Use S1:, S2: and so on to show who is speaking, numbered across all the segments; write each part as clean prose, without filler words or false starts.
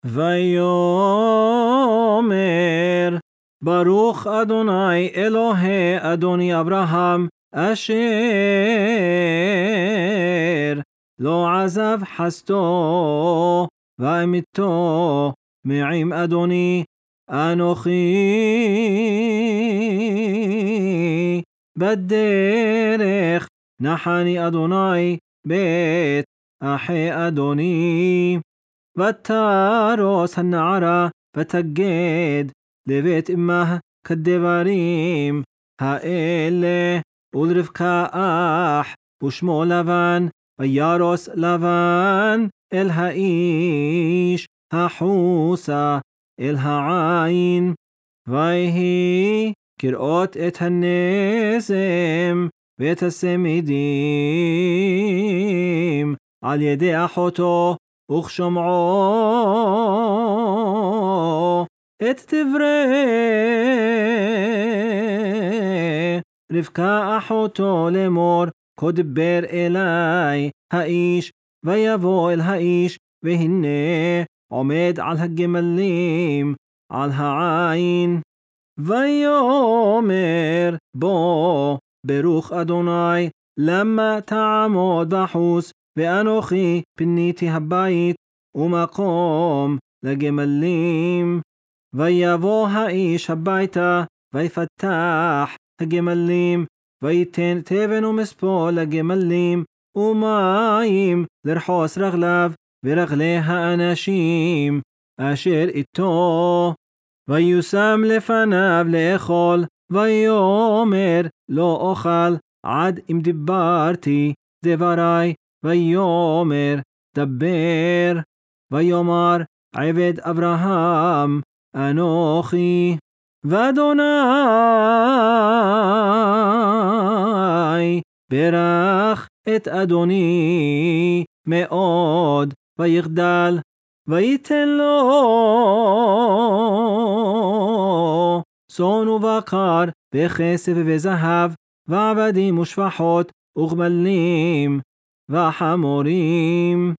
S1: ויאמר ברוך אדוני אלוהי אדוני אברהם אשר לא עזב חסדו ואמיתו מעם אדוני אנוכי בדרך נחני אדוני בית אחי אדוני ותרוס הנערה ותגד לבית אמה כדברים האלה ולרבקה אח ושמו לבן וירוס לבן אל האיש החוסה אל העין ויהי כראות את הנזם ואת הסמידים על ידי אחותו וכשומעו את דברי רבקה אחותו לאמור כה דבר אלי האיש ויבוא אל האיש והנה עומד על הגמלים על העין ויאמר בוא ברוך אדוני למה תעמוד בחוץ ואנוכי פיניתי הבית ומקום לגמלים ויבוא האיש הביתה ויפתח הגמלים ויתן תבן ומספוא לגמלים ומים לרחוס רגליו ורגלי האנשים אשר איתו ויושם לפניו לאכול ויאמר לא אוכל עד אם דיברתי דברי ויאמר דבר ויאמר עבד אברהם אנוכי ואדוני ברך את אדוני מאוד ויגדל ויתן לו צאן ובקר וכסף וזהב ועבדים ושפחות וגמלים וחמורים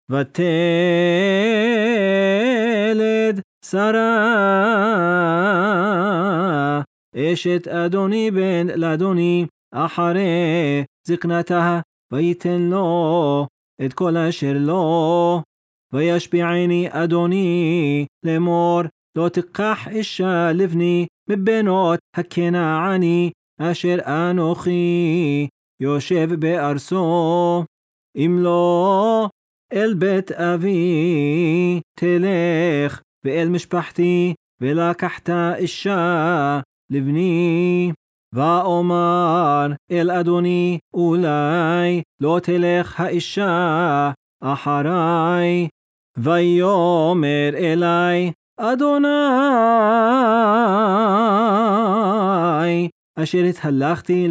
S1: ותלד שרה אשת אדוני בן לאדוני אחרי זקנתה ויתן לו את כל אשר לו וישביעני אדוני לאמור לא תיקח אישה לבני מבנות הכנעני אשר אנוכי יושב בארצו אם לא אל בית אבי תלך ואל משפחתי ולקחת אישה לבני ואומר אל אדוני אולי לא תלך האישה אחריי ויאמר אלי אדוני אשר התהלכתי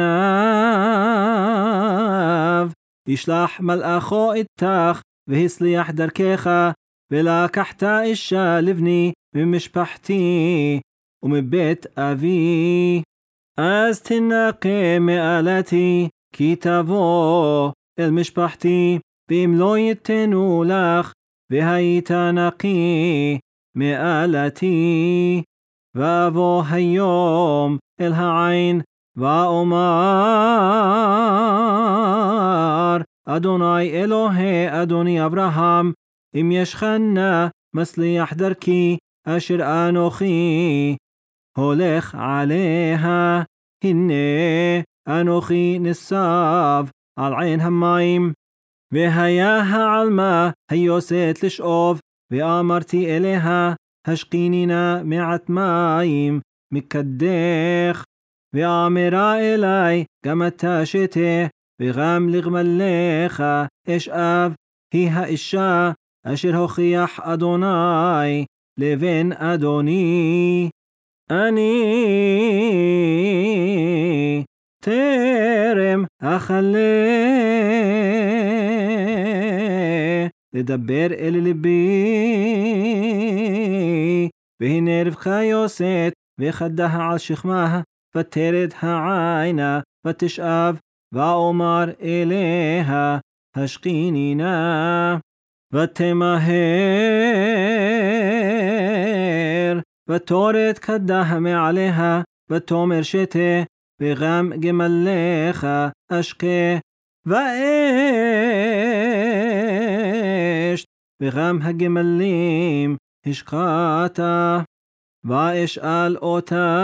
S1: לפניו ישלח מלאכו איתך והסליח דרכך ולקחת אישה לבני ממשפחתי ומבית אבי אז תנקה מעלתי כי תבוא אל משפחתי ואם לא ייתנו לך והיית נקי מעלתי ואבוא היום אל העין ואומר אדוני אלוהי אדוני אברהם אם ישכנה מסליח דרכי אשר אנוכי הולך עליה הנה אנוכי נסב על עין המים והיה העלמה היוסת לשאוב ואמרתי אליה השקיני נא מעט מים מקדך ואמרה אלי גם אתה שתה וגם לגמליך אשאב היא האישה אשר הוכיח אדוני לבן אדוני אני טרם אכלה לדבר אל ליבי והנה רבקה יוסת וחדה על שכמה ותרד העינה ותשאב ואומר אליה השקיני נא ותמהר ותורת כדה מעליها ותאמר שתה וגם גמליך אשקה ואשת וגם הגמלים השקעת ואשאל אותה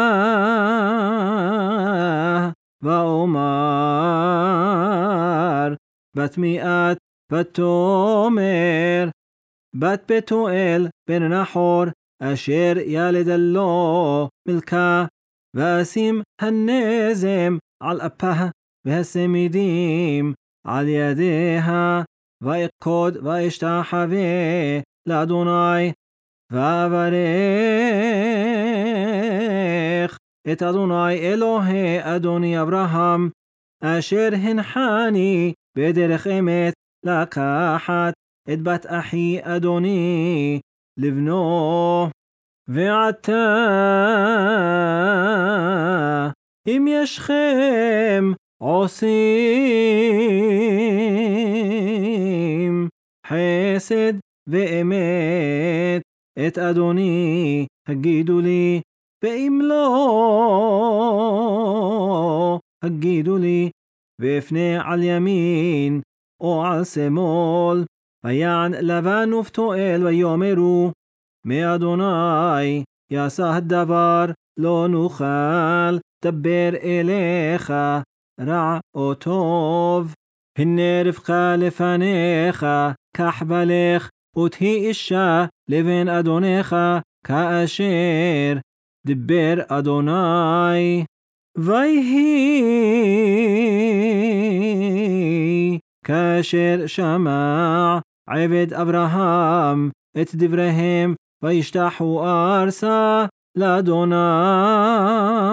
S1: ואומר בת מיאת ותאמר בת בתואל בן נחור אשר ילד לו מלכה ואשים הנזם על אפה והסמידים על ידיה ואקוד ואשתחווה לאדוני ואברך את אדוני אלוהי אדוני אברהם אשר הנחני בדרך אמת לקחת את בת אחי אדוני לבנו ועתה אם ישכם עושים חסד ואמת את אדוני הגידו לי ואם לא הגידו לי ואפנה על ימין או על שמאל ויען לבן ופתואל ויאמרו מאדוני יעשה הדבר לא נוכל דבר אליך רע או טוב הנה רבקה לפניך קח בלך ותהי אישה לבן אדונך כאשר דבר אדוני ויהי כאשר שמע עבד אברהם את דבריהם וישתחו ארצה לאדוני